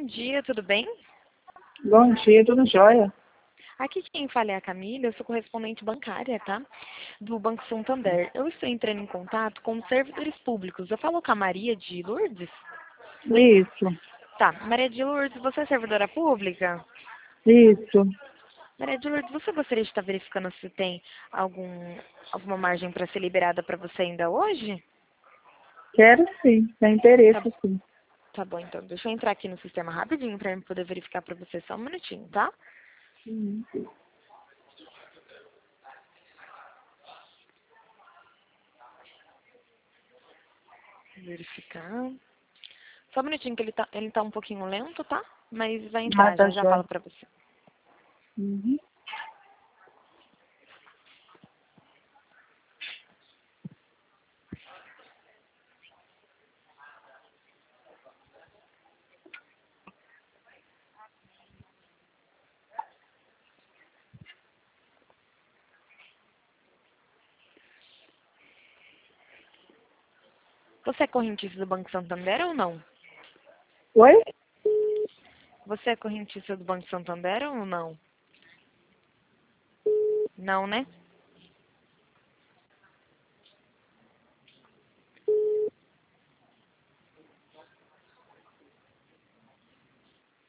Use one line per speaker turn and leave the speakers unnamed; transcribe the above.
dia, tudo bem?
Bom dia, tudo jóia?
Aqui quem fala é a Camila, eu sou correspondente bancária, tá? Do Banco Santander. Eu estou entrando em contato com os servidores públicos. Eu falo com a Maria de Lourdes?
Isso,
Tá, Maria de Lourdes, você é servidora pública?
isso.
Maria de Lourdes, você gostaria de estar verificando se tem alguma margem para ser liberada para você ainda hoje?
Quero sim, tem
Tá,
interesse sim.
tá bom, então. Deixa eu entrar aqui no sistema rapidinho para eu poder verificar para você só um minutinho, tá?
Uhum.
Verificar. Só um minutinho que ele tá um pouquinho lento, tá? Mas vai
Ah,
entrar,
tá
já já
jóia.
falo pra você.
Uhum.
Você é correntista do Banco Santander ou não?
Oi?
Você é correntista do Banco Santander ou não? Não, né?